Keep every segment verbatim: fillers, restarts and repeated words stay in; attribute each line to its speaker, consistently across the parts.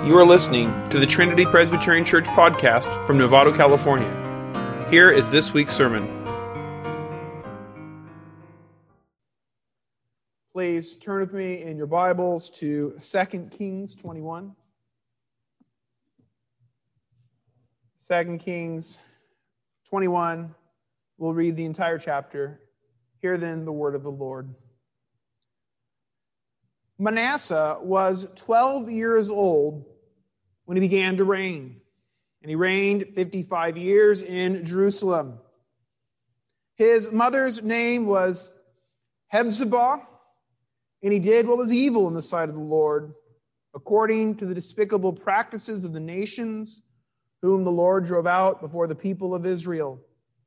Speaker 1: You are listening to the Trinity Presbyterian Church podcast from Novato, California. Here is this week's sermon.
Speaker 2: Please turn with me in your Bibles to Second Kings twenty-one. Second Kings twenty-one. We'll read the entire chapter. Hear then the word of the Lord. Manasseh was twelve years old when he began to reign, and he reigned fifty-five years in Jerusalem. His mother's name was Hephzibah, and he did what was evil in the sight of the Lord, according to the despicable practices of the nations whom the Lord drove out before the people of Israel.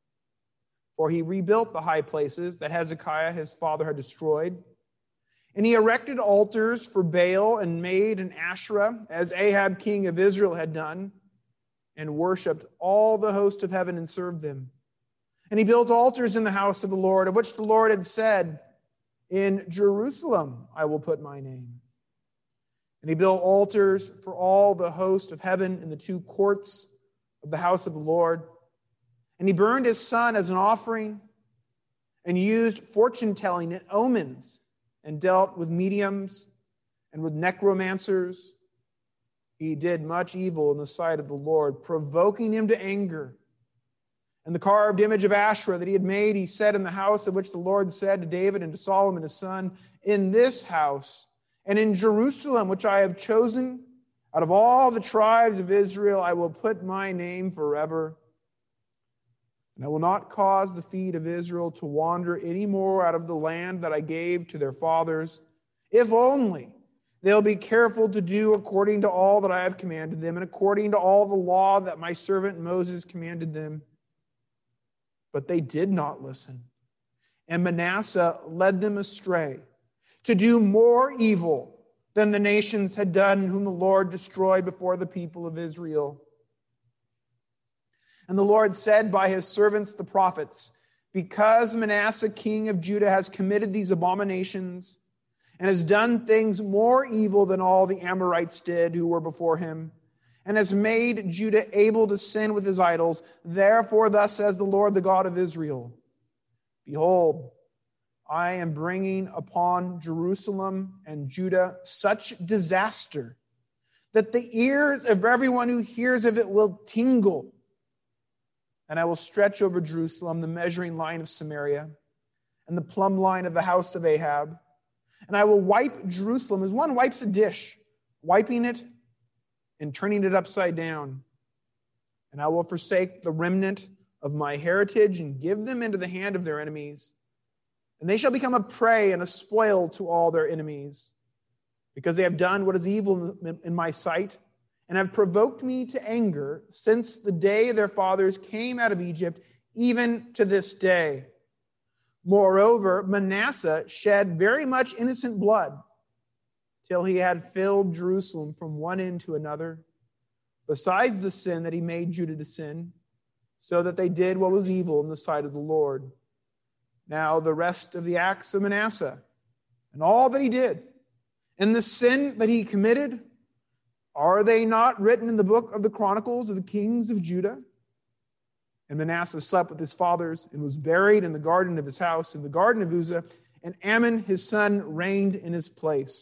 Speaker 2: For he rebuilt the high places that Hezekiah his father had destroyed, and he erected altars for Baal and made an Asherah, as Ahab king of Israel had done, and worshipped all the host of heaven and served them. And he built altars in the house of the Lord, of which the Lord had said, "In Jerusalem I will put my name." And he built altars for all the host of heaven in the two courts of the house of the Lord. And he burned his son as an offering, and used fortune-telling and omens, and dealt with mediums and with necromancers. He did much evil in the sight of the Lord, provoking him to anger. And the carved image of Asherah that he had made, he set in the house of which the Lord said to David and to Solomon his son, "In this house and in Jerusalem, which I have chosen, out of all the tribes of Israel, I will put my name forever. And I will not cause the feet of Israel to wander any more out of the land that I gave to their fathers, if only they'll be careful to do according to all that I have commanded them, and according to all the law that my servant Moses commanded them." But they did not listen, and Manasseh led them astray to do more evil than the nations had done, whom the Lord destroyed before the people of Israel. And the Lord said by his servants the prophets, "Because Manasseh king of Judah has committed these abominations, and has done things more evil than all the Amorites did who were before him, and has made Judah able to sin with his idols, therefore thus says the Lord, the God of Israel, Behold, I am bringing upon Jerusalem and Judah such disaster that the ears of everyone who hears of it will tingle. And I will stretch over Jerusalem the measuring line of Samaria and the plumb line of the house of Ahab. And I will wipe Jerusalem as one wipes a dish, wiping it and turning it upside down. And I will forsake the remnant of my heritage and give them into the hand of their enemies. And they shall become a prey and a spoil to all their enemies, because they have done what is evil in my sight, and have provoked me to anger since the day their fathers came out of Egypt, even to this day. Moreover, Manasseh shed very much innocent blood, till he had filled Jerusalem from one end to another, besides the sin that he made Judah to sin, so that they did what was evil in the sight of the Lord. Now the rest of the acts of Manasseh, and all that he did, and the sin that he committed, are they not written in the book of the Chronicles of the kings of Judah? And Manasseh slept with his fathers and was buried in the garden of his house, in the garden of Uzzah, and Amon his son reigned in his place.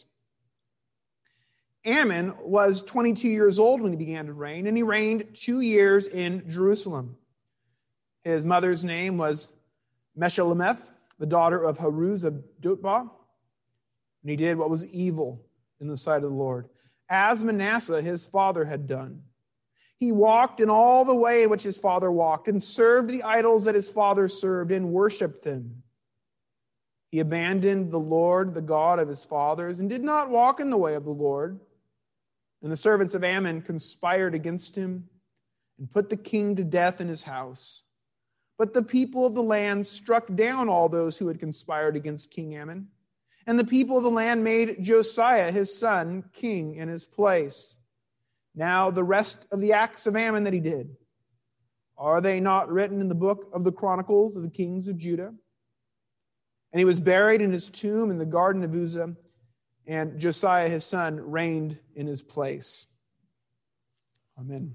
Speaker 2: Amon was twenty-two years old when he began to reign, and he reigned two years in Jerusalem. His mother's name was Meshullemeth, the daughter of Haruz of Dutbah, and he did what was evil in the sight of the Lord, as Manasseh his father had done. He walked in all the way in which his father walked, and served the idols that his father served, and worshipped them. He abandoned the Lord, the God of his fathers, and did not walk in the way of the Lord. And the servants of Ammon conspired against him, and put the king to death in his house. But the people of the land struck down all those who had conspired against King Ammon. And the people of the land made Josiah, his son, king in his place. Now the rest of the acts of Ammon that he did, are they not written in the book of the Chronicles of the kings of Judah? And he was buried in his tomb in the garden of Uzzah, and Josiah his son reigned in his place. Amen.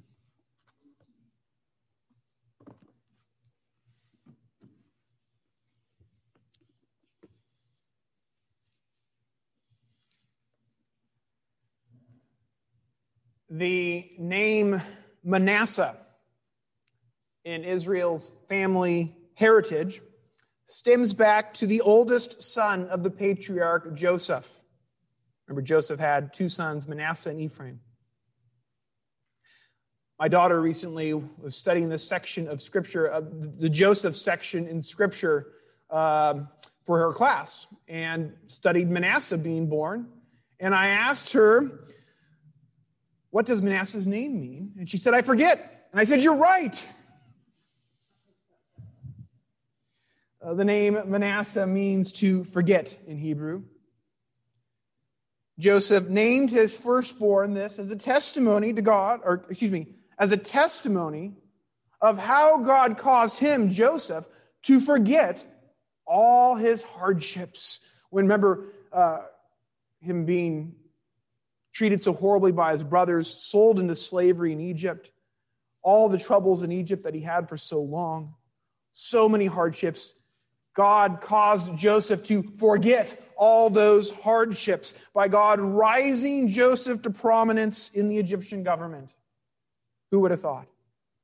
Speaker 2: The name Manasseh in Israel's family heritage stems back to the oldest son of the patriarch Joseph. Remember, Joseph had two sons, Manasseh and Ephraim. My daughter recently was studying this section of Scripture, uh, the Joseph section in Scripture, um, for her class, and studied Manasseh being born. And I asked her, what does Manasseh's name mean? And she said, I forget. And I said, you're right. Uh, the name Manasseh means to forget in Hebrew. Joseph named his firstborn this as a testimony to God, or excuse me, as a testimony of how God caused him, Joseph, to forget all his hardships. When, remember, uh, him being treated so horribly by his brothers, sold into slavery in Egypt, all the troubles in Egypt that he had for so long, so many hardships. God caused Joseph to forget all those hardships by God rising Joseph to prominence in the Egyptian government. Who would have thought?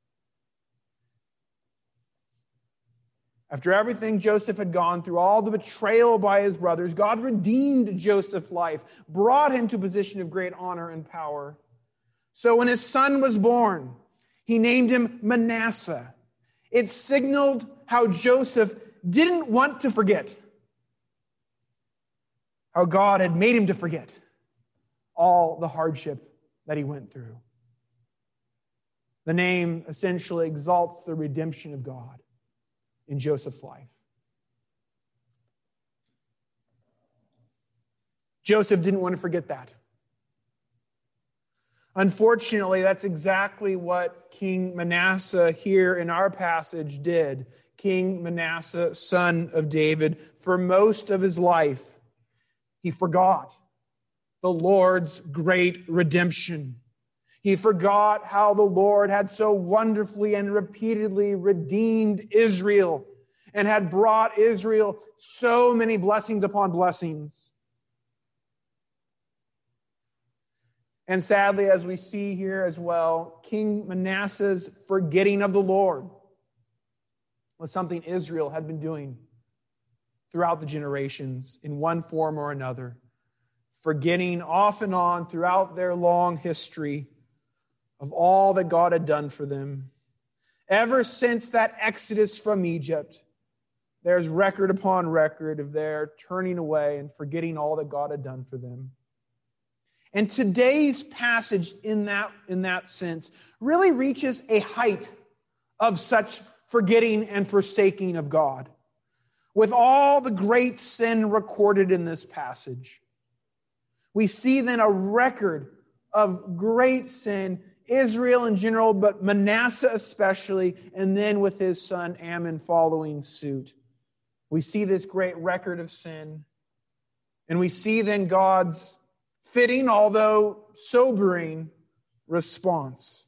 Speaker 2: After everything Joseph had gone through, all the betrayal by his brothers, God redeemed Joseph's life, brought him to a position of great honor and power. So when his son was born, he named him Manasseh. It signaled how Joseph didn't want to forget, how God had made him to forget all the hardship that he went through. The name essentially exalts the redemption of God in Joseph's life. Joseph didn't want to forget that. Unfortunately, that's exactly what King Manasseh here in our passage did. King Manasseh, son of David, for most of his life, he forgot the Lord's great redemption. He forgot how the Lord had so wonderfully and repeatedly redeemed Israel and had brought Israel so many blessings upon blessings. And sadly, as we see here as well, King Manasseh's forgetting of the Lord was something Israel had been doing throughout the generations in one form or another, forgetting off and on throughout their long history of all that God had done for them. Ever since that exodus from Egypt, there's record upon record of their turning away and forgetting all that God had done for them. And today's passage in that, in that sense really reaches a height of such forgetting and forsaking of God, with all the great sin recorded in this passage. We see then a record of great sin, Israel in general, but Manasseh especially, and then with his son Amon following suit. We see this great record of sin, and we see then God's fitting, although sobering, response.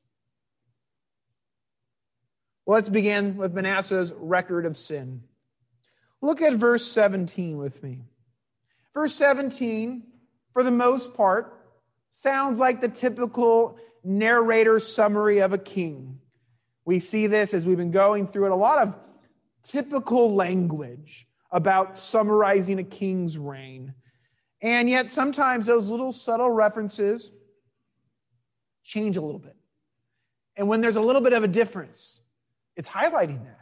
Speaker 2: Well, let's begin with Manasseh's record of sin. Look at verse seventeen with me. Verse seventeen, for the most part, sounds like the typical narrator summary of a king. We see this as we've been going through it, a lot of typical language about summarizing a king's reign. And yet sometimes those little subtle references change a little bit. And when there's a little bit of a difference, it's highlighting that.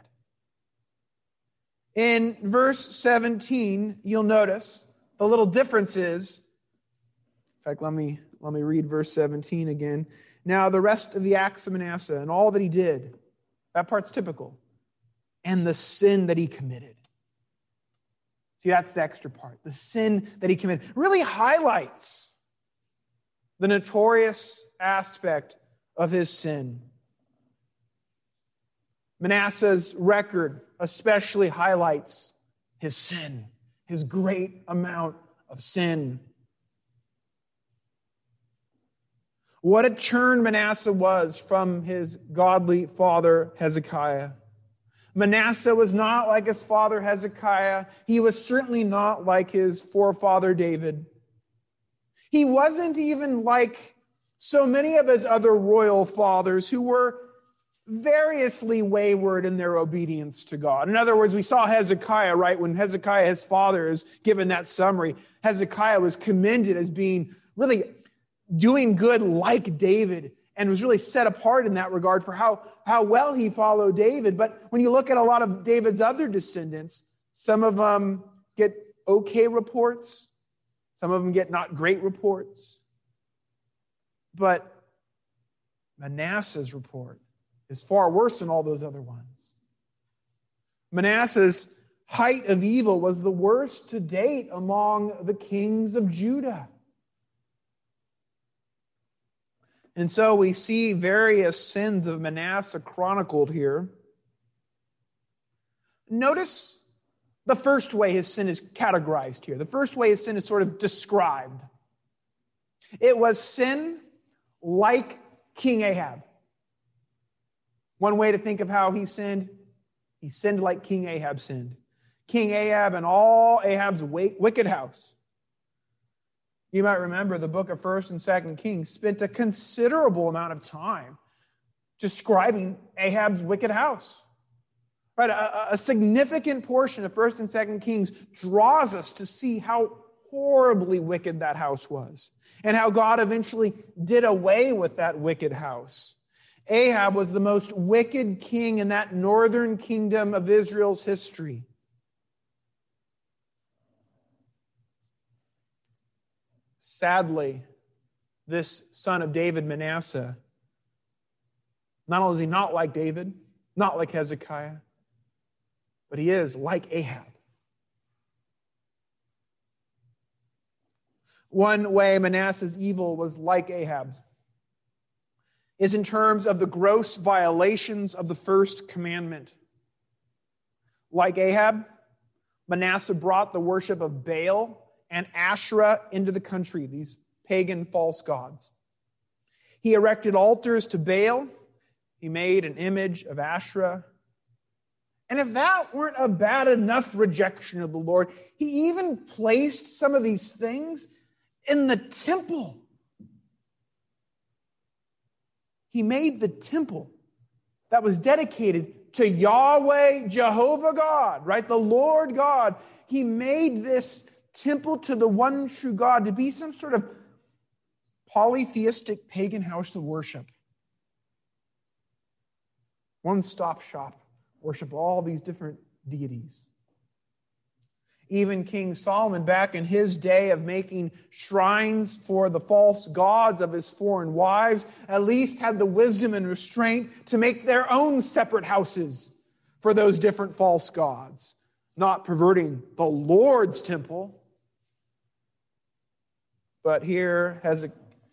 Speaker 2: In verse seventeen, you'll notice the little difference is, in fact, let me, let me read verse seventeen again. Now the rest of the acts of Manasseh and all that he did, that part's typical, and the sin that he committed. See, that's the extra part. The sin that he committed really highlights the notorious aspect of his sin. Manasseh's record especially highlights his sin, his great amount of sin. What a turn Manasseh was from his godly father Hezekiah. Manasseh was not like his father Hezekiah. He was certainly not like his forefather David. He wasn't even like so many of his other royal fathers who were variously wayward in their obedience to God. In other words, we saw Hezekiah, right? When Hezekiah, his father, is given that summary, Hezekiah was commended as being really doing good like David and was really set apart in that regard for how, how well he followed David. But when you look at a lot of David's other descendants, some of them get okay reports. Some of them get not great reports. But Manasseh's report is far worse than all those other ones. Manasseh's height of evil was the worst to date among the kings of Judah. And so we see various sins of Manasseh chronicled here. Notice the first way his sin is categorized here. The first way his sin is sort of described. It was sin like King Ahab. One way to think of how he sinned, he sinned like King Ahab sinned. King Ahab and all Ahab's wicked house. You might remember the book of First and Second Kings spent a considerable amount of time describing Ahab's wicked house. Right, a, a significant portion of First and Second Kings draws us to see how horribly wicked that house was and how God eventually did away with that wicked house. Ahab was the most wicked king in that northern kingdom of Israel's history. Sadly, this son of David, Manasseh, not only is he not like David, not like Hezekiah, but he is like Ahab. One way Manasseh's evil was like Ahab's is in terms of the gross violations of the first commandment. Like Ahab, Manasseh brought the worship of Baal and Asherah into the country, these pagan false gods. He erected altars to Baal. He made an image of Asherah. And if that weren't a bad enough rejection of the Lord, he even placed some of these things in the temple. He made the temple that was dedicated to Yahweh, Jehovah God, right? The Lord God. He made this temple to the one true God to be some sort of polytheistic pagan house of worship. One-stop shop. Worship all these different deities. Even King Solomon, back in his day of making shrines for the false gods of his foreign wives, at least had the wisdom and restraint to make their own separate houses for those different false gods, not perverting the Lord's temple. But here, Hezekiah,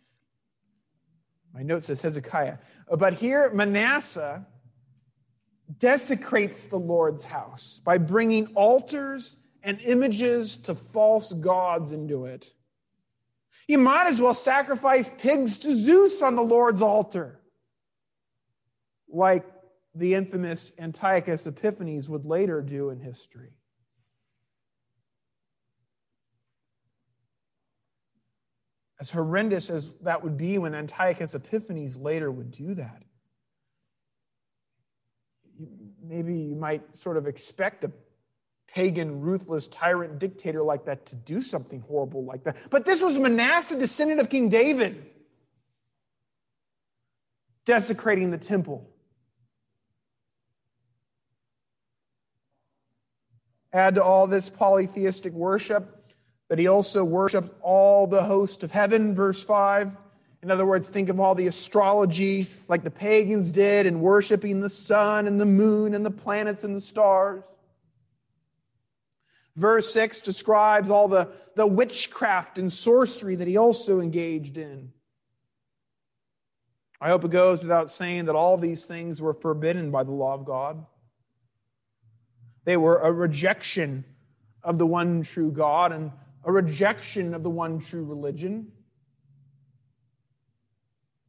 Speaker 2: my note says Hezekiah, but here Manasseh desecrates the Lord's house by bringing altars and images to false gods into it. You might as well sacrifice pigs to Zeus on the Lord's altar, like the infamous Antiochus Epiphanes would later do in history. As horrendous as that would be when Antiochus Epiphanes later would do that, maybe you might sort of expect a pagan, ruthless, tyrant dictator like that to do something horrible like that. But this was Manasseh, descendant of King David, desecrating the temple. Add to all this polytheistic worship that he also worshiped all the host of heaven, verse five. In other words, think of all the astrology like the pagans did in worshiping the sun and the moon and the planets and the stars. Verse six describes all the, the witchcraft and sorcery that he also engaged in. I hope it goes without saying that all these things were forbidden by the law of God. They were a rejection of the one true God and a rejection of the one true religion.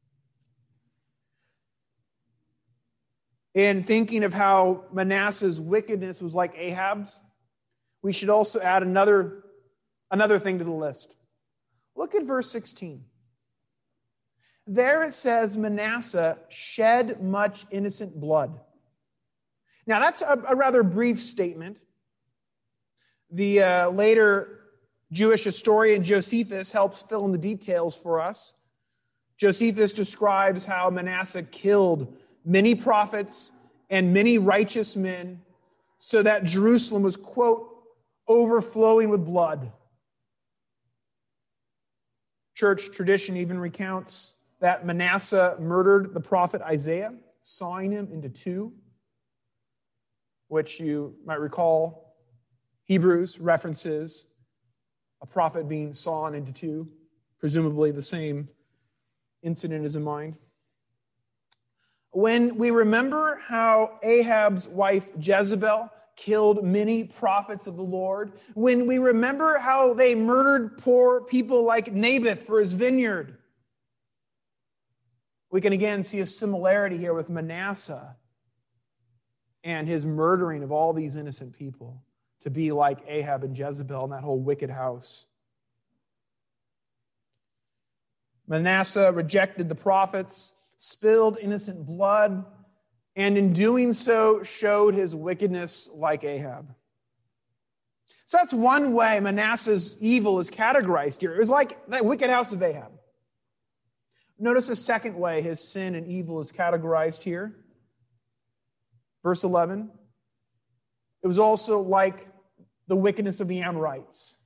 Speaker 2: In thinking of how Manasseh's wickedness was like Ahab's, we should also add another, another thing to the list. Look at verse sixteen. There it says Manasseh shed much innocent blood. Now that's a, a rather brief statement. The uh, later Jewish historian Josephus helps fill in the details for us. Josephus describes how Manasseh killed many prophets and many righteous men so that Jerusalem was, quote, overflowing with blood. Church tradition even recounts that Manasseh murdered the prophet Isaiah, sawing him into two, which you might recall Hebrews references a prophet being sawn into two. Presumably the same incident is in mind. When we remember how Ahab's wife Jezebel killed many prophets of the Lord, when we remember how they murdered poor people like Naboth for his vineyard, we can again see a similarity here with Manasseh and his murdering of all these innocent people to be like Ahab and Jezebel and that whole wicked house. Manasseh rejected the prophets, spilled innocent blood, and in doing so showed his wickedness like Ahab. So that's one way Manasseh's evil is categorized here. It was like that wicked house of Ahab. Notice the second way his sin and evil is categorized here. Verse eleven. It was also like the wickedness of the Amorites.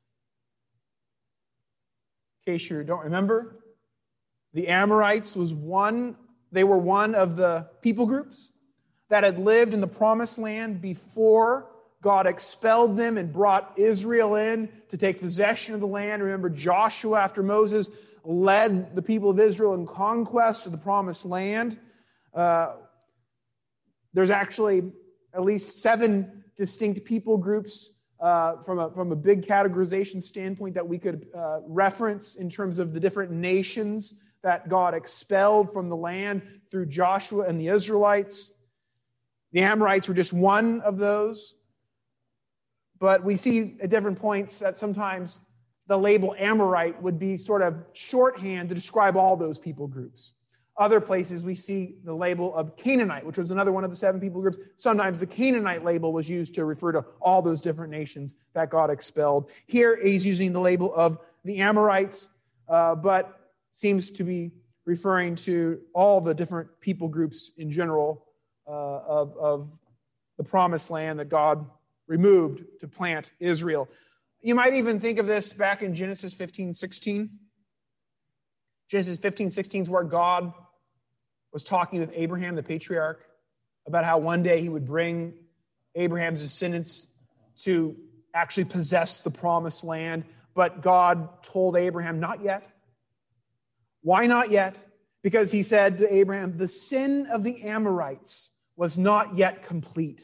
Speaker 2: In case you don't remember, the Amorites was one, they were one of the people groups that had lived in the promised land before God expelled them and brought Israel in to take possession of the land. Remember, Joshua, after Moses, led the people of Israel in conquest of the promised land. Uh, there's actually at least seven distinct people groups uh, from, a, from a big categorization standpoint that we could uh, reference in terms of the different nations that God expelled from the land through Joshua and the Israelites. The Amorites were just one of those. But we see at different points that sometimes the label Amorite would be sort of shorthand to describe all those people groups. Other places we see the label of Canaanite, which was another one of the seven people groups. Sometimes the Canaanite label was used to refer to all those different nations that God expelled. Here he's using the label of the Amorites, uh, but seems to be referring to all the different people groups in general uh, of, of the promised land that God removed to plant Israel. You might even think of this back in Genesis fifteen sixteen. Genesis fifteen sixteen is where God was talking with Abraham, the patriarch, about how one day he would bring Abraham's descendants to actually possess the promised land. But God told Abraham, not yet. Why not yet? Because he said to Abraham, the sin of the Amorites was not yet complete.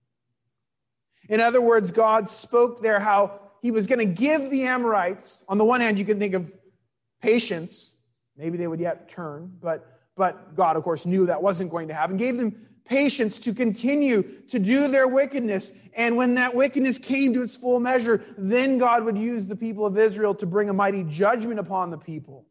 Speaker 2: In other words, God spoke there how he was going to give the Amorites, on the one hand, you can think of patience. Maybe they would yet turn, but, but God, of course, knew that wasn't going to happen. Gave them patience to continue to do their wickedness. And when that wickedness came to its full measure, then God would use the people of Israel to bring a mighty judgment upon the people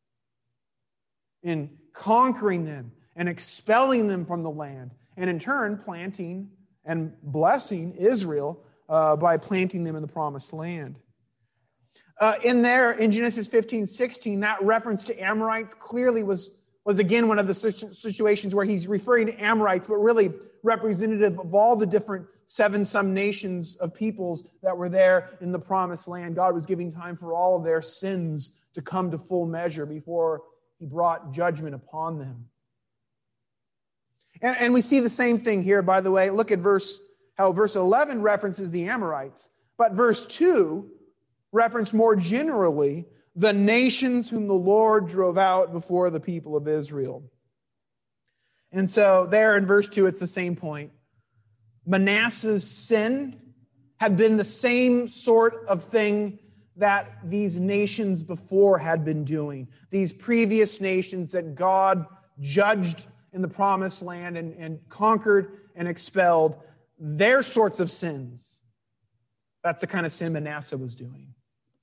Speaker 2: in conquering them and expelling them from the land, and in turn planting and blessing Israel uh, by planting them in the promised land. Uh, in there, in Genesis fifteen sixteen, that reference to Amorites clearly was, was again one of the situations where he's referring to Amorites, but really representative of all the different seven-some nations of peoples that were there in the promised land. God was giving time for all of their sins to come to full measure before he brought judgment upon them. And, and we see the same thing here, by the way. Look at verse how verse eleven references the Amorites, but verse two referenced more generally the nations whom the Lord drove out before the people of Israel. And so there in verse two, it's the same point. Manasseh's sin had been the same sort of thing that these nations before had been doing. These previous nations that God judged in the promised land and, and conquered and expelled their sorts of sins. That's the kind of sin Manasseh was doing.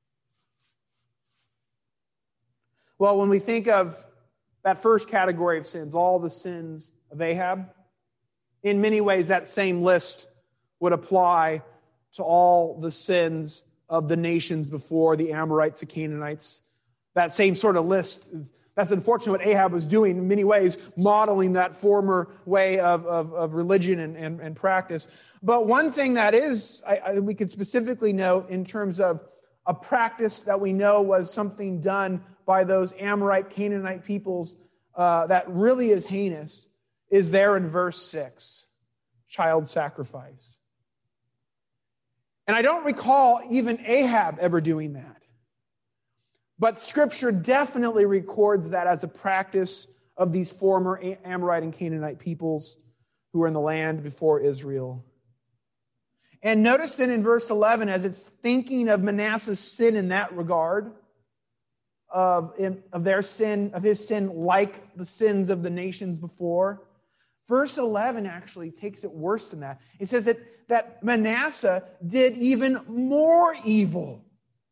Speaker 2: Well, when we think of that first category of sins, all the sins of Ahab, in many ways that same list would apply to all the sins of the nations before, the Amorites, the Canaanites. That same sort of list. That's unfortunately what Ahab was doing in many ways, modeling that former way of, of, of religion and, and, and practice. But one thing that is, I, I, we could specifically note in terms of a practice that we know was something done by those Amorite, Canaanite peoples uh, that really is heinous, is there in verse six, child sacrifice. And I don't recall even Ahab ever doing that. But Scripture definitely records that as a practice of these former Amorite and Canaanite peoples who were in the land before Israel. And notice then in verse eleven, as it's thinking of Manasseh's sin in that regard, of, of their sin, of his sin like the sins of the nations before, verse eleven actually takes it worse than that. It says that, that Manasseh did even more evil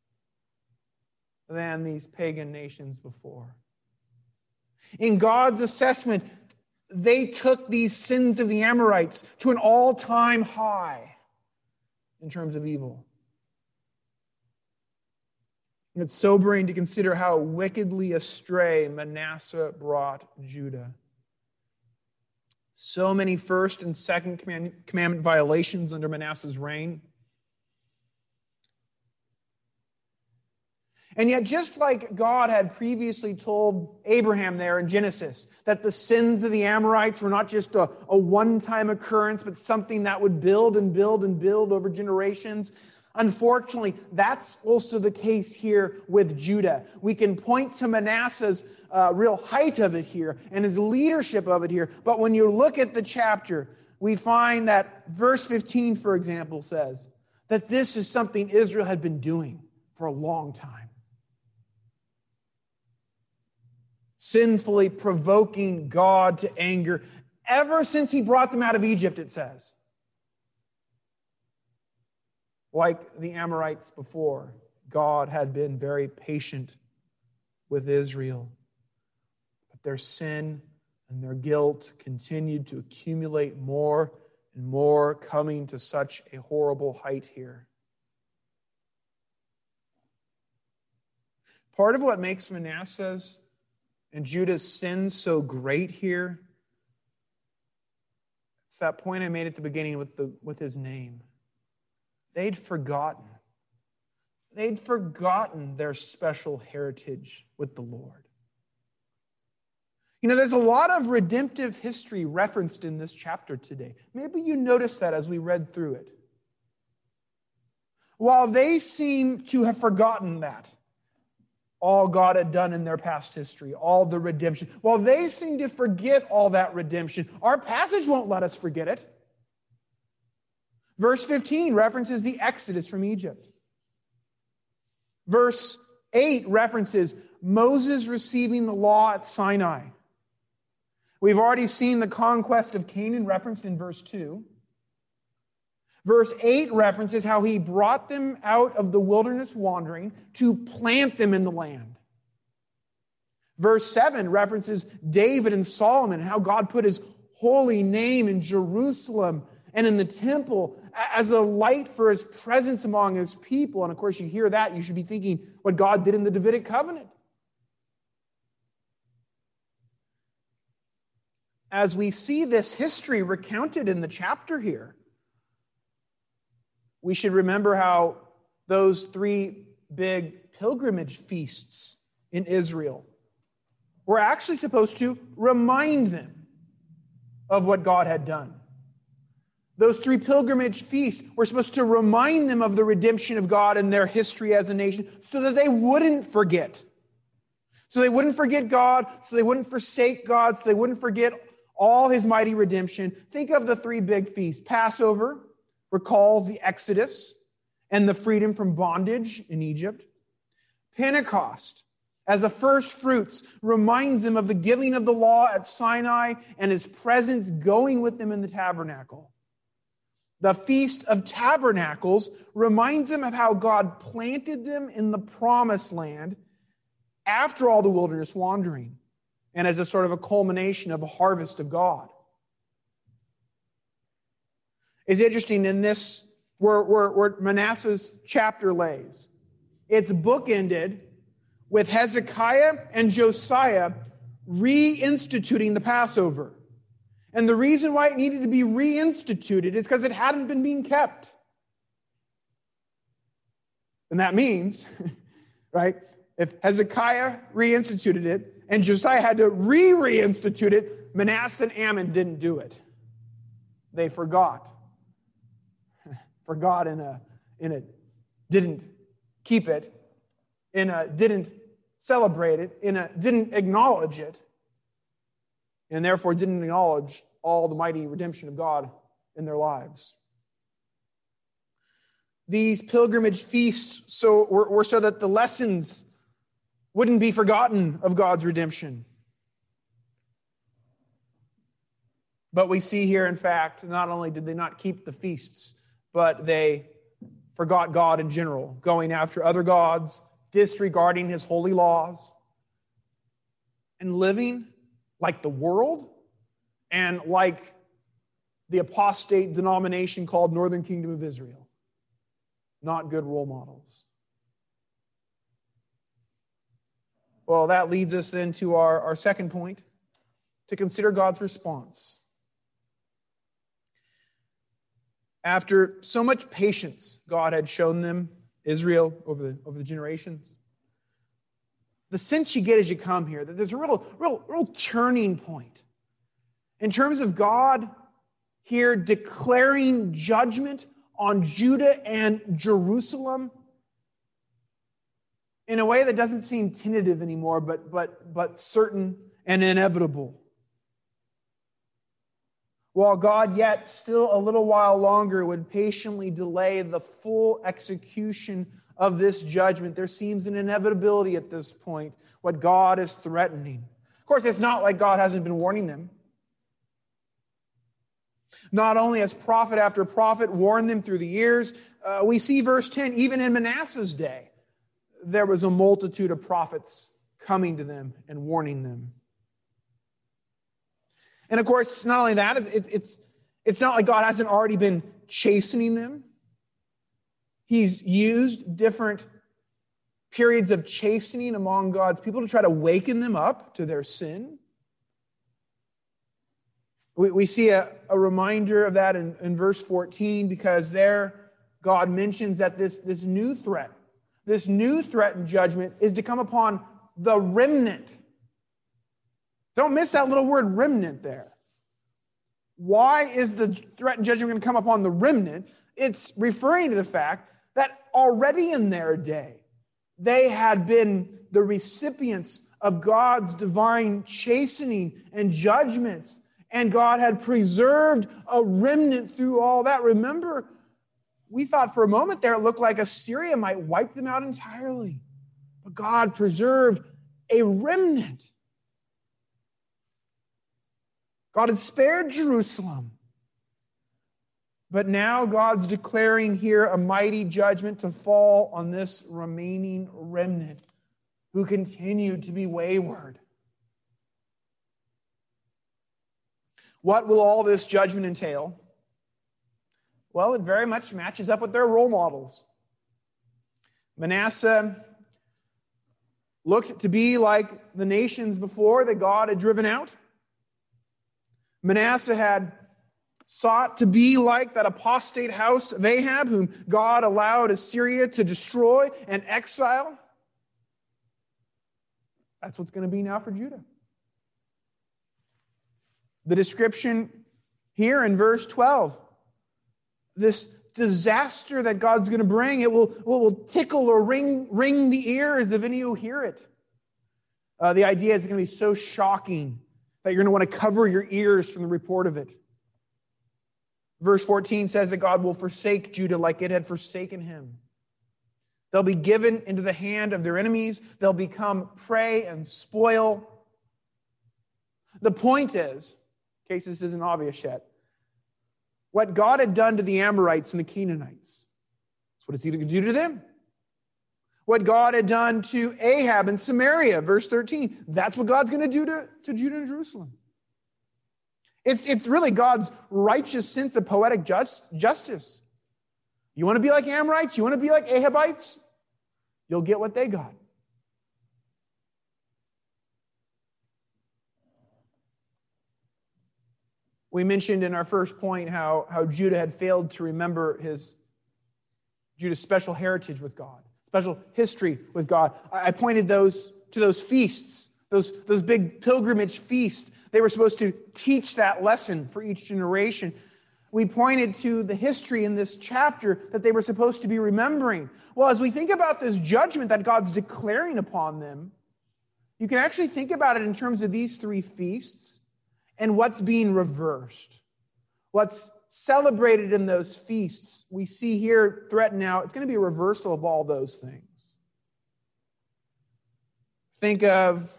Speaker 2: than these pagan nations before. In God's assessment, they took these sins of the Amorites to an all-time high in terms of evil. And it's sobering to consider how wickedly astray Manasseh brought Judah. So many first and second commandment violations under Manasseh's reign. And yet, just like God had previously told Abraham there in Genesis, that the sins of the Amorites were not just a, a one-time occurrence, but something that would build and build and build over generations, unfortunately, that's also the case here with Judah. We can point to Manasseh's uh, real height of it here and his leadership of it here, but when you look at the chapter, we find that verse fifteen, for example, says that this is something Israel had been doing for a long time. Sinfully provoking God to anger ever since he brought them out of Egypt, it says. Like the Amorites before, God had been very patient with Israel. But their sin and their guilt continued to accumulate more and more, coming to such a horrible height here. Part of what makes Manasseh's and Judah's sins so great here, it's that point I made at the beginning with, the, with his name. They'd forgotten. They'd forgotten their special heritage with the Lord. You know, there's a lot of redemptive history referenced in this chapter today. Maybe you noticed that as we read through it. While they seem to have forgotten that, all God had done in their past history, all the redemption. While they seem to forget all that redemption, our passage won't let us forget it. Verse fifteen references the Exodus from Egypt. Verse eight references Moses receiving the law at Sinai. We've already seen the conquest of Canaan referenced in verse two. Verse eight references how he brought them out of the wilderness wandering to plant them in the land. Verse seven references David and Solomon, how God put his holy name in Jerusalem and in the temple as a light for his presence among his people. And of course, you hear that, you should be thinking what God did in the Davidic covenant. As we see this history recounted in the chapter here, we should remember how those three big pilgrimage feasts in Israel were actually supposed to remind them of what God had done. Those three pilgrimage feasts were supposed to remind them of the redemption of God and their history as a nation so that they wouldn't forget. So they wouldn't forget God, so they wouldn't forsake God, so they wouldn't forget all his mighty redemption. Think of the three big feasts. Passover recalls the Exodus and the freedom from bondage in Egypt. Pentecost as the first fruits, reminds him of the giving of the law at Sinai and his presence going with them in the tabernacle. The Feast of Tabernacles reminds him of how God planted them in the promised land after all the wilderness wandering, and as a sort of a culmination of a harvest of God. It's interesting in this, where, where, where Manasseh's chapter lays. It's bookended with Hezekiah and Josiah reinstituting the Passover. And the reason why it needed to be reinstituted is because it hadn't been being kept. And that means, right, if Hezekiah reinstituted it and Josiah had to re-reinstitute it, Manasseh and Amon didn't do it. They forgot. Forgot in a, in a, didn't keep it, in a, didn't celebrate it, in a, didn't acknowledge it, and therefore didn't acknowledge all the mighty redemption of God in their lives. These pilgrimage feasts so, were, were so that the lessons wouldn't be forgotten of God's redemption. But we see here, in fact, not only did they not keep the feasts, but they forgot God in general, going after other gods, disregarding his holy laws, and living like the world and like the apostate denomination called Northern Kingdom of Israel. Not good role models. Well, that leads us then to our, our second point, to consider God's response. After so much patience God had shown them, Israel, over the, over the generations, the sense you get as you come here, that there's a real, real, real turning point in terms of God here declaring judgment on Judah and Jerusalem in a way that doesn't seem tentative anymore, but, but, but certain and inevitable. While God yet still a little while longer would patiently delay the full execution of this judgment, there seems an inevitability at this point, what God is threatening. Of course, it's not like God hasn't been warning them. Not only has prophet after prophet warned them through the years, uh, we see verse ten, even in Manasseh's day, there was a multitude of prophets coming to them and warning them. And of course, not only that, it's, it's, it's not like God hasn't already been chastening them. He's used different periods of chastening among God's people to try to waken them up to their sin. We, we see a, a reminder of that in, in verse fourteen, because there God mentions that this, this new threat, this new threat and judgment is to come upon the remnant. Don't miss that little word remnant there. Why is the threat and judgment going to come upon the remnant? It's referring to the fact that already in their day, they had been the recipients of God's divine chastening and judgments, and God had preserved a remnant through all that. Remember, we thought for a moment there it looked like Assyria might wipe them out entirely, but God preserved a remnant. God had spared Jerusalem. But now God's declaring here a mighty judgment to fall on this remaining remnant who continued to be wayward. What will all this judgment entail? Well, it very much matches up with their role models. Manasseh looked to be like the nations before that God had driven out. Manasseh had sought to be like that apostate house of Ahab, whom God allowed Assyria to destroy and exile. That's what's going to be now for Judah. The description here in verse twelve, this disaster that God's going to bring, it will, will tickle or ring, ring the ears of any who hear it. Uh, the idea is it's going to be so shocking that you're going to want to cover your ears from the report of it. Verse fourteen says that God will forsake Judah like it had forsaken him. They'll be given into the hand of their enemies. They'll become prey and spoil. The point is, in case this isn't obvious yet, what God had done to the Amorites and the Canaanites, that's what it's going to do to them. What God had done to Ahab and Samaria, verse thirteen, that's what God's going to do to, to Judah and Jerusalem. It's, it's really God's righteous sense of poetic just, justice. You want to be like Amorites? You want to be like Ahabites? You'll get what they got. We mentioned in our first point how, how Judah had failed to remember his Judah's special heritage with God, special history with God. I, I pointed those to those feasts, those, those big pilgrimage feasts. They were supposed to teach that lesson for each generation. We pointed to the history in this chapter that they were supposed to be remembering. Well, as we think about this judgment that God's declaring upon them, you can actually think about it in terms of these three feasts and what's being reversed. What's celebrated in those feasts, we see here threatened now, it's going to be a reversal of all those things. Think of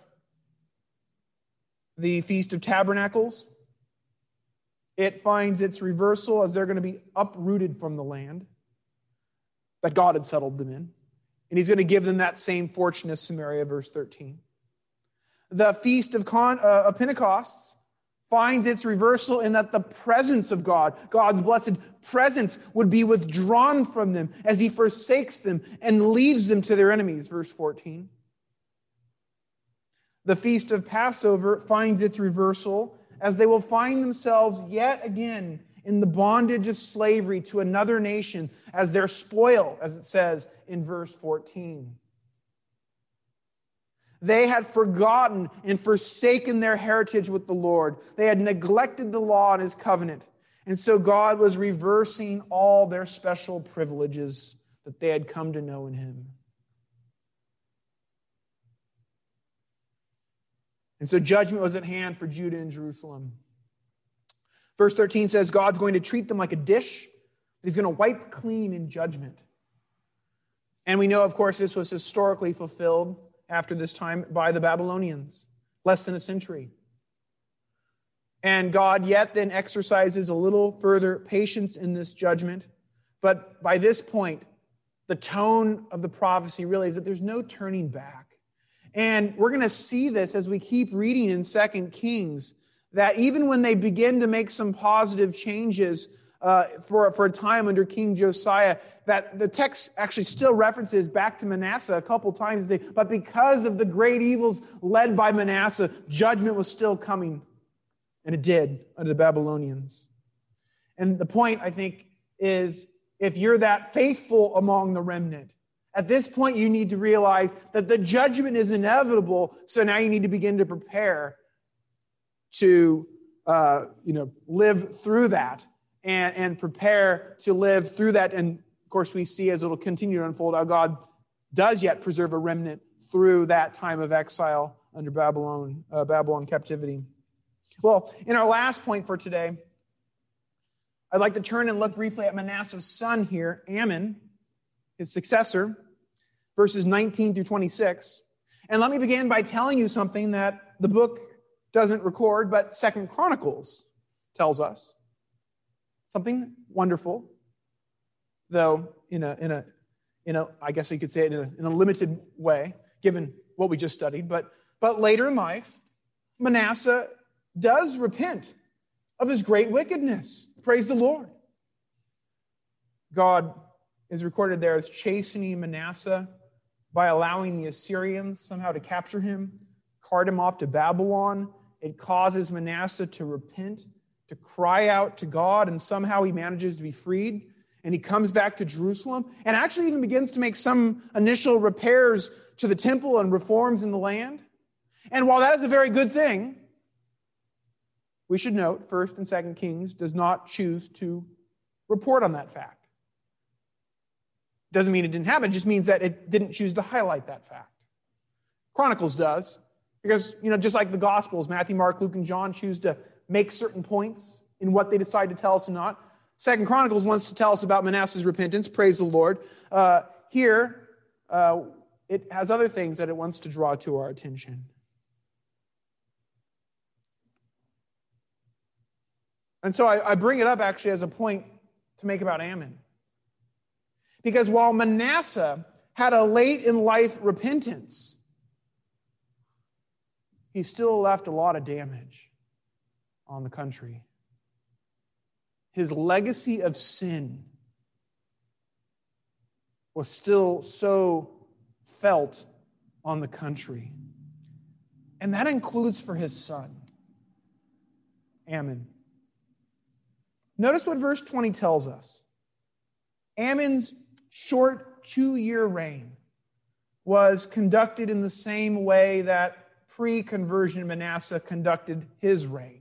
Speaker 2: the Feast of Tabernacles. It finds its reversal as they're going to be uprooted from the land that God had settled them in. And he's going to give them that same fortune as Samaria, verse thirteen. The Feast of, Con, uh, of Pentecost finds its reversal in that the presence of God, God's blessed presence, would be withdrawn from them as he forsakes them and leaves them to their enemies, verse fourteen. The Feast of Passover finds its reversal as they will find themselves yet again in the bondage of slavery to another nation as their spoil, as it says in verse fourteen. They had forgotten and forsaken their heritage with the Lord. They had neglected the law and his covenant. And so God was reversing all their special privileges that they had come to know in him. And so judgment was at hand for Judah and Jerusalem. Verse thirteen says God's going to treat them like a dish that he's going to wipe clean in judgment. And we know, of course, this was historically fulfilled after this time by the Babylonians, less than a century. And God yet then exercises a little further patience in this judgment. But by this point, the tone of the prophecy really is that there's no turning back. And we're going to see this as we keep reading in Second Kings, that even when they begin to make some positive changes uh, for, for a time under King Josiah, that the text actually still references back to Manasseh a couple times. But because of the great evils led by Manasseh, judgment was still coming. And it did under the Babylonians. And the point, I think, is if you're that faithful among the remnant, at this point, you need to realize that the judgment is inevitable, so now you need to begin to prepare to uh, you know, live through that and, and prepare to live through that. And, of course, we see as it will continue to unfold how God does yet preserve a remnant through that time of exile under Babylon, uh, Babylon captivity. Well, in our last point for today, I'd like to turn and look briefly at Manasseh's son here, Amon, his successor, verses nineteen through twenty-six. And let me begin by telling you something that the book doesn't record, but Second Chronicles tells us. Something wonderful, though in a, in a, in a I guess you could say it in a, in a limited way, given what we just studied. But, but later in life, Manasseh does repent of his great wickedness. Praise the Lord. God is recorded there as chastening Manasseh by allowing the Assyrians somehow to capture him, cart him off to Babylon. It causes Manasseh to repent, to cry out to God, and somehow he manages to be freed. And he comes back to Jerusalem and actually even begins to make some initial repairs to the temple and reforms in the land. And while that is a very good thing, we should note First and Second Kings does not choose to report on that fact. Doesn't mean it didn't happen. It just means that it didn't choose to highlight that fact. Chronicles does, because, you know, just like the Gospels, Matthew, Mark, Luke, and John choose to make certain points in what they decide to tell us or not. Second Chronicles wants to tell us about Manasseh's repentance. Praise the Lord. Uh, here, uh, it has other things that it wants to draw to our attention. And so I, I bring it up actually as a point to make about Ammon. Because while Manasseh had a late in life repentance, he still left a lot of damage on the country. His legacy of sin was still so felt on the country. And that includes for his son, Ammon. Notice what verse twenty tells us. Ammon's short two-year reign was conducted in the same way that pre-conversion Manasseh conducted his reign.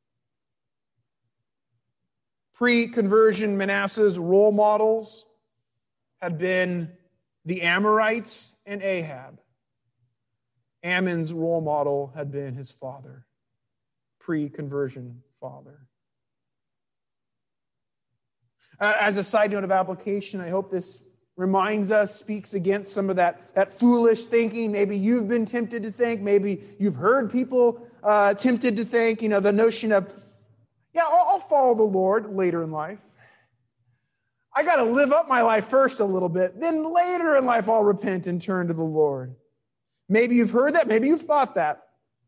Speaker 2: Pre-conversion Manasseh's role models had been the Amorites and Ahab. Ammon's role model had been his father, pre-conversion father. Uh, as a side note of application, I hope this reminds us, speaks against some of that, that foolish thinking. Maybe you've been tempted to think. Maybe you've heard people uh, tempted to think, you know, the notion of, yeah, I'll, I'll follow the Lord later in life. I got to live up my life first a little bit. Then later in life, I'll repent and turn to the Lord. Maybe you've heard that. Maybe you've thought that.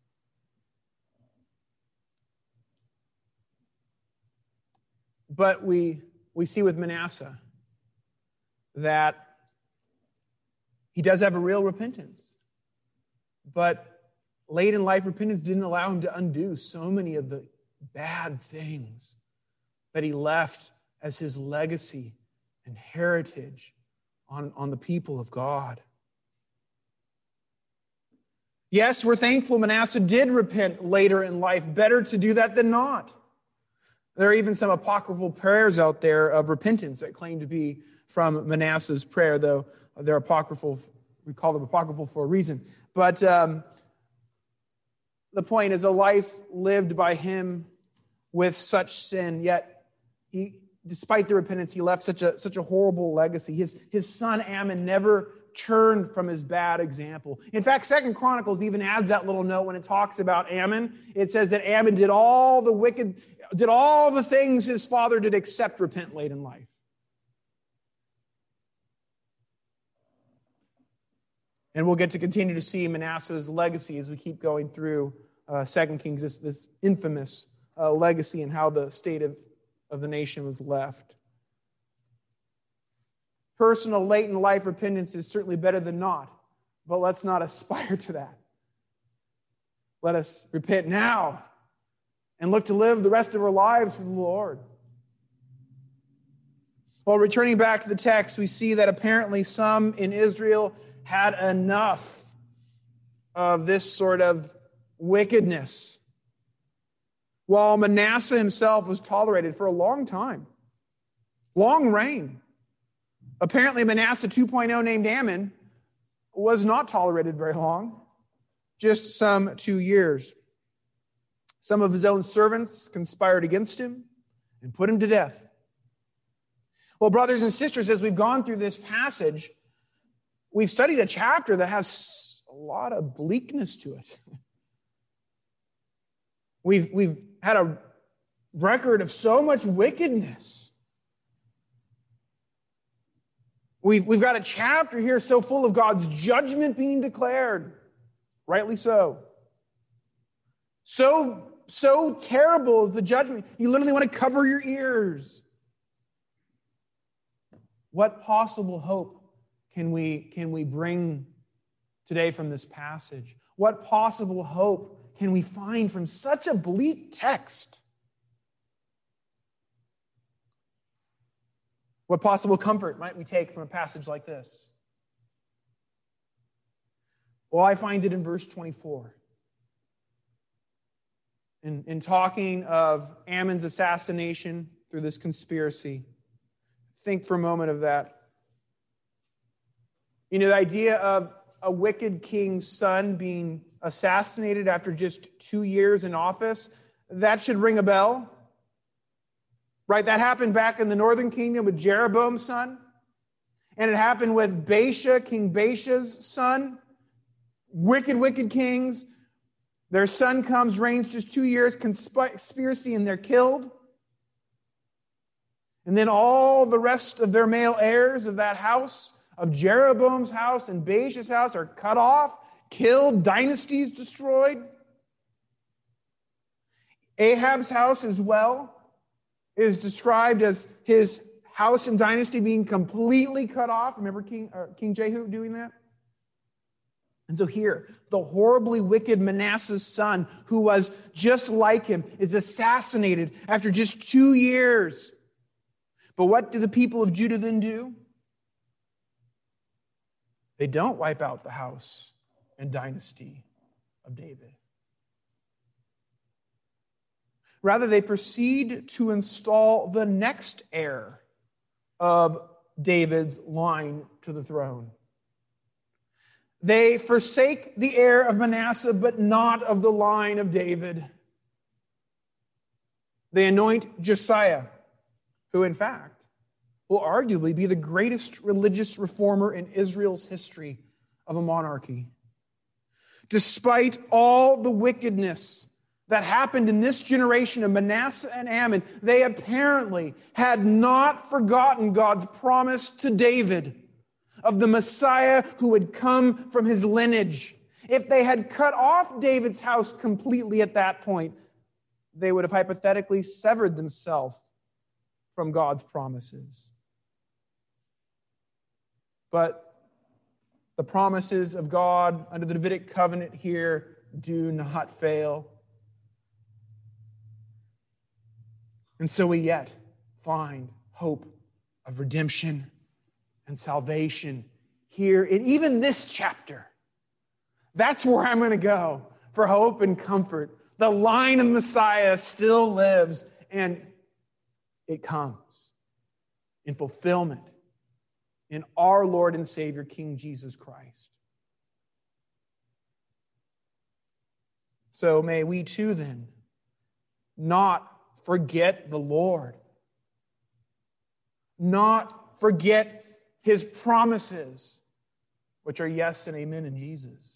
Speaker 2: But we, we see with Manasseh that he does have a real repentance. But late in life, repentance didn't allow him to undo so many of the bad things that he left as his legacy and heritage on, on the people of God. Yes, we're thankful Manasseh did repent later in life. Better to do that than not. There are even some apocryphal prayers out there of repentance that claim to be from Manasseh's prayer, though they're apocryphal. We call them apocryphal for a reason. But um, the point is a life lived by him with such sin, yet he, despite the repentance, he left such a such a horrible legacy. His, his son Ammon never turned from his bad example. In fact, Second Chronicles even adds that little note when it talks about Ammon. It says that Ammon did all the wicked, did all the things his father did except repent late in life. And we'll get to continue to see Manasseh's legacy as we keep going through uh, Second Kings, this, this infamous uh, legacy and how the state of, of the nation was left. Personal late in life repentance is certainly better than not, but let's not aspire to that. Let us repent now and look to live the rest of our lives for the Lord. Well, returning back to the text, we see that apparently some in Israel had enough of this sort of wickedness, while Manasseh himself was tolerated for a long time. Long reign. Apparently Manasseh two point oh, named Ammon, was not tolerated very long, just some two years. Some of his own servants conspired against him and put him to death. Well, brothers and sisters, as we've gone through this passage, we've studied a chapter that has a lot of bleakness to it. We've, we've had a record of so much wickedness. We've, we've got a chapter here so full of God's judgment being declared, rightly so. So, so terrible is the judgment. You literally want to cover your ears. What possible hope Can we, can we bring today from this passage? What possible hope can we find from such a bleak text? What possible comfort might we take from a passage like this? Well, I find it in verse twenty-four. In, in talking of Ammon's assassination through this conspiracy, think for a moment of that. You know, the idea of a wicked king's son being assassinated after just two years in office, that should ring a bell. Right? That happened back in the northern kingdom with Jeroboam's son. And it happened with Baasha, King Baasha's son. Wicked, wicked kings. Their son comes, reigns just two years, conspiracy, and they're killed. And then all the rest of their male heirs of that house, of Jeroboam's house and Baasha's house, are cut off, killed, dynasties destroyed. Ahab's house as well is described as his house and dynasty being completely cut off. Remember King, uh, King Jehu doing that? And so here, the horribly wicked Manasseh's son, who was just like him, is assassinated after just two years. But what do the people of Judah then do? They don't wipe out the house and dynasty of David. Rather, they proceed to install the next heir of David's line to the throne. They forsake the heir of Manasseh, but not of the line of David. They anoint Josiah, who in fact will arguably be the greatest religious reformer in Israel's history of a monarchy. Despite all the wickedness that happened in this generation of Manasseh and Ammon, they apparently had not forgotten God's promise to David of the Messiah who would come from his lineage. If they had cut off David's house completely at that point, they would have hypothetically severed themselves from God's promises. But the promises of God under the Davidic covenant here do not fail. And so we yet find hope of redemption and salvation here in even this chapter. That's where I'm going to go for hope and comfort. The line of Messiah still lives, and it comes in fulfillment in our Lord and Savior, King Jesus Christ. So may we too then not forget the Lord, not forget His promises, which are yes and amen in Jesus.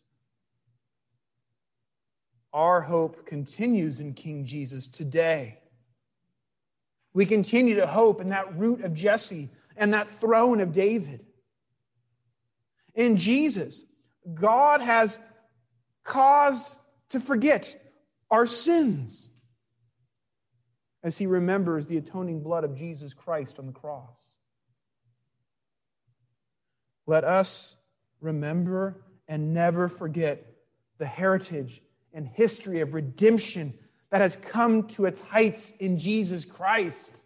Speaker 2: Our hope continues in King Jesus today. We continue to hope in that root of Jesse and that throne of David. In Jesus, God has caused to forget our sins as He remembers the atoning blood of Jesus Christ on the cross. Let us remember and never forget the heritage and history of redemption that has come to its heights in Jesus Christ.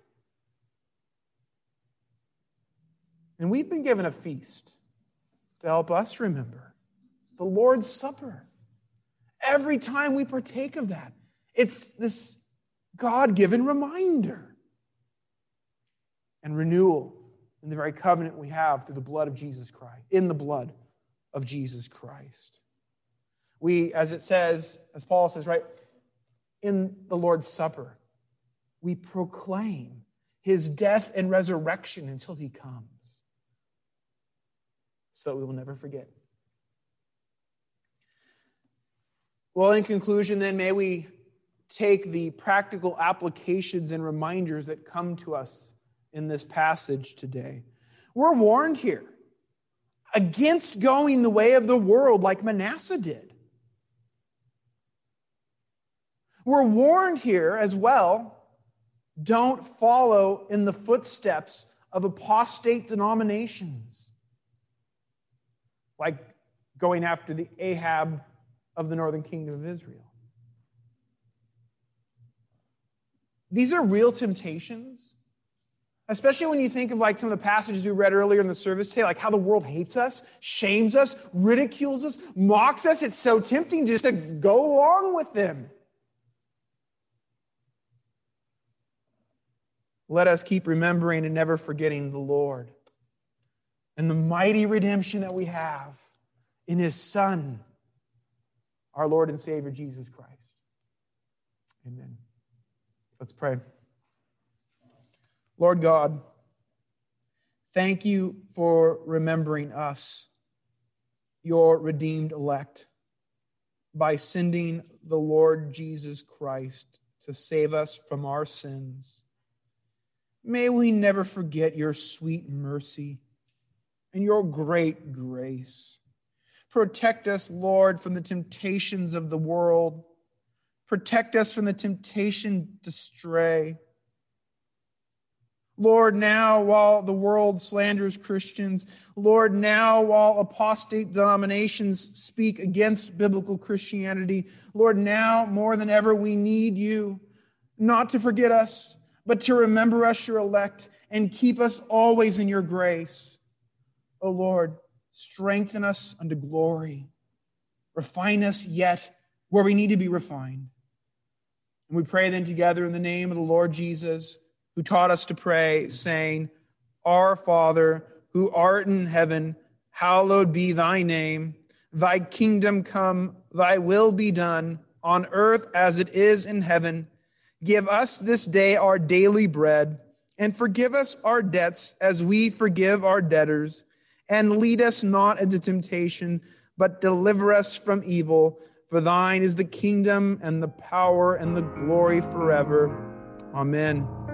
Speaker 2: And we've been given a feast to help us remember the Lord's Supper. Every time we partake of that, it's this God-given reminder and renewal in the very covenant we have through the blood of Jesus Christ, in the blood of Jesus Christ. We, as it says, as Paul says, right, in the Lord's Supper, we proclaim His death and resurrection until He comes, so that we will never forget. Well, in conclusion, then, may we take the practical applications and reminders that come to us in this passage today. We're warned here against going the way of the world like Manasseh did. We're warned here as well, don't follow in the footsteps of apostate denominations, like going after the Ahab of the northern kingdom of Israel. These are real temptations, especially when you think of like some of the passages we read earlier in the service today, like how the world hates us, shames us, ridicules us, mocks us. It's so tempting just to go along with them. Let us keep remembering and never forgetting the Lord and the mighty redemption that we have in His Son, our Lord and Savior, Jesus Christ. Amen. Let's pray. Lord God, Thank you for remembering us, your redeemed elect, by sending the Lord Jesus Christ to save us from our sins. May we never forget your sweet mercy and your great grace. Protect us, Lord, from the temptations of the world. Protect us from the temptation to stray. Lord, now while the world slanders Christians, Lord, now while apostate denominations speak against biblical Christianity, Lord, now more than ever we need you, not to forget us, but to remember us, your elect, and keep us always in your grace. O Lord, strengthen us unto glory. Refine us yet where we need to be refined. And we pray then together in the name of the Lord Jesus, who taught us to pray, saying, Our Father, who art in heaven, hallowed be thy name. Thy kingdom come, thy will be done, on earth as it is in heaven. Give us this day our daily bread, and forgive us our debts as we forgive our debtors. And lead us not into temptation, but deliver us from evil. For thine is the kingdom and the power and the glory forever. Amen.